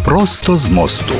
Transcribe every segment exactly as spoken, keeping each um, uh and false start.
Prosto z mostu.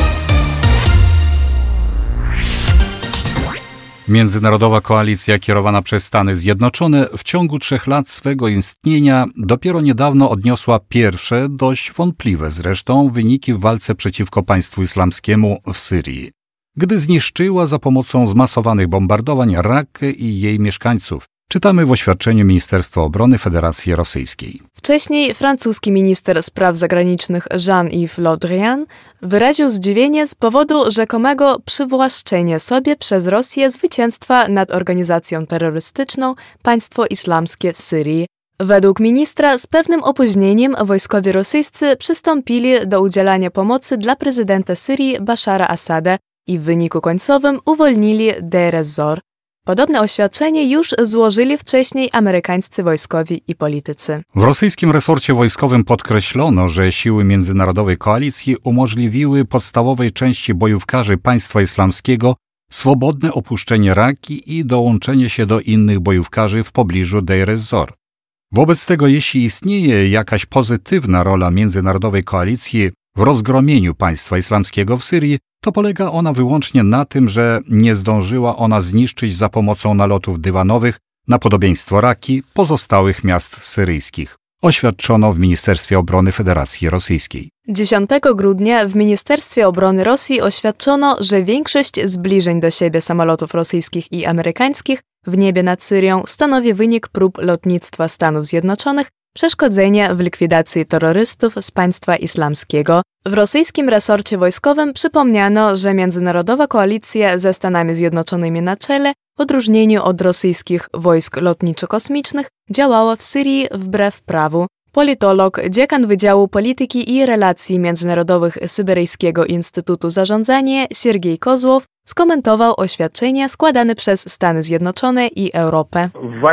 Międzynarodowa koalicja kierowana przez Stany Zjednoczone w ciągu trzech lat swego istnienia dopiero niedawno odniosła pierwsze, dość wątpliwe zresztą, wyniki w walce przeciwko państwu islamskiemu w Syrii, gdy zniszczyła za pomocą zmasowanych bombardowań Rakkę i jej mieszkańców. Czytamy w oświadczeniu Ministerstwa Obrony Federacji Rosyjskiej. Wcześniej francuski minister spraw zagranicznych Jean-Yves Le Drian wyraził zdziwienie z powodu rzekomego przywłaszczenia sobie przez Rosję zwycięstwa nad organizacją terrorystyczną Państwo Islamskie w Syrii. Według ministra z pewnym opóźnieniem wojskowi rosyjscy przystąpili do udzielania pomocy dla prezydenta Syrii Bashara Asada i w wyniku końcowym uwolnili Deir ez-Zor. Podobne oświadczenie już złożyli wcześniej amerykańscy wojskowi i politycy. W rosyjskim resorcie wojskowym podkreślono, że siły międzynarodowej koalicji umożliwiły podstawowej części bojówkarzy państwa islamskiego swobodne opuszczenie Rakki i dołączenie się do innych bojówkarzy w pobliżu Deir ez-Zor. Wobec tego, jeśli istnieje jakaś pozytywna rola międzynarodowej koalicji w rozgromieniu państwa islamskiego w Syrii, to polega ona wyłącznie na tym, że nie zdążyła ona zniszczyć za pomocą nalotów dywanowych na podobieństwo Rakki pozostałych miast syryjskich, oświadczono w Ministerstwie Obrony Federacji Rosyjskiej. dziesiątego grudnia w Ministerstwie Obrony Rosji oświadczono, że większość zbliżeń do siebie samolotów rosyjskich i amerykańskich w niebie nad Syrią stanowi wynik prób lotnictwa Stanów Zjednoczonych przeszkodzenia w likwidacji terrorystów z państwa islamskiego. W rosyjskim resorcie wojskowym przypomniano, że międzynarodowa koalicja ze Stanami Zjednoczonymi na czele, w odróżnieniu od rosyjskich wojsk lotniczo-kosmicznych, działała w Syrii wbrew prawu. Politolog, dziekan Wydziału Polityki i Relacji Międzynarodowych Syberyjskiego Instytutu Zarządzania Sergiej Kozłow skomentował oświadczenia składane przez Stany Zjednoczone i Europę.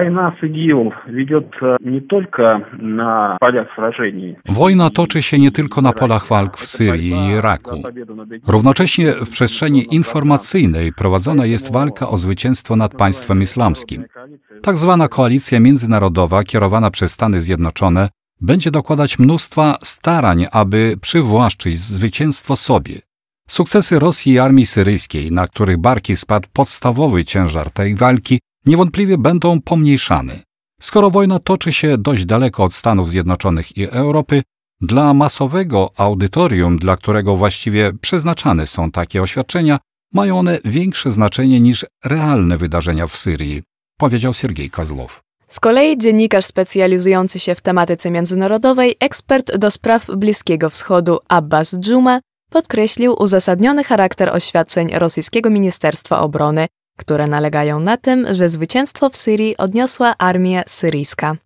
Wojna toczy się nie tylko na polach walk w Syrii i Iraku. Równocześnie w przestrzeni informacyjnej prowadzona jest walka o zwycięstwo nad państwem islamskim. Tak zwana koalicja międzynarodowa kierowana przez Stany Zjednoczone będzie dokładać mnóstwa starań, aby przywłaszczyć zwycięstwo sobie. Sukcesy Rosji i armii syryjskiej, na których barki spadł podstawowy ciężar tej walki, niewątpliwie będą pomniejszane. Skoro wojna toczy się dość daleko od Stanów Zjednoczonych i Europy, dla masowego audytorium, dla którego właściwie przeznaczane są takie oświadczenia, mają one większe znaczenie niż realne wydarzenia w Syrii, powiedział Sergiej Kozłow. Z kolei dziennikarz specjalizujący się w tematyce międzynarodowej, ekspert do spraw Bliskiego Wschodu Abbas Dżuma, podkreślił uzasadniony charakter oświadczeń rosyjskiego Ministerstwa Obrony, które nalegają na tym, że zwycięstwo w Syrii odniosła armia syryjska.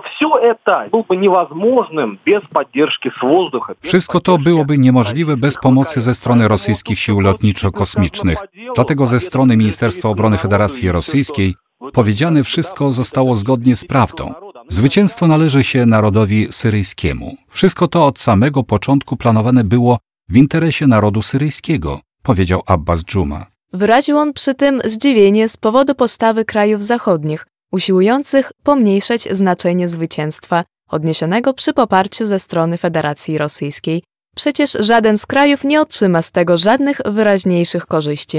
Wszystko to byłoby niemożliwe bez pomocy ze strony rosyjskich sił lotniczo-kosmicznych. Dlatego ze strony Ministerstwa Obrony Federacji Rosyjskiej powiedziane wszystko zostało zgodnie z prawdą. Zwycięstwo należy się narodowi syryjskiemu. Wszystko to od samego początku planowane było w interesie narodu syryjskiego, powiedział Abbas Dżuma. Wyraził on przy tym zdziwienie z powodu postawy krajów zachodnich, usiłujących pomniejszać znaczenie zwycięstwa, odniesionego przy poparciu ze strony Federacji Rosyjskiej. Przecież żaden z krajów nie otrzyma z tego żadnych wyraźniejszych korzyści.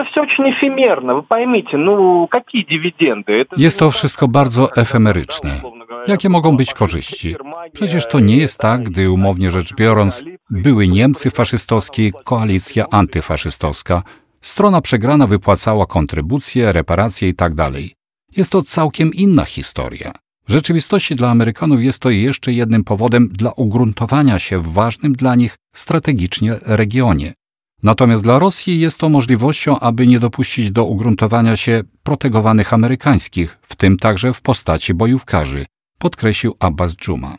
Jest to wszystko bardzo efemeryczne. Jakie mogą być korzyści? Przecież to nie jest tak, gdy umownie rzecz biorąc były Niemcy faszystowskie, koalicja antyfaszystowska, strona przegrana wypłacała kontrybucje, reparacje itd. Jest to całkiem inna historia. W rzeczywistości dla Amerykanów jest to jeszcze jednym powodem dla ugruntowania się w ważnym dla nich strategicznie regionie. Natomiast dla Rosji jest to możliwością, aby nie dopuścić do ugruntowania się protegowanych amerykańskich, w tym także w postaci bojówkarzy, podkreślił Abbas Dżuma.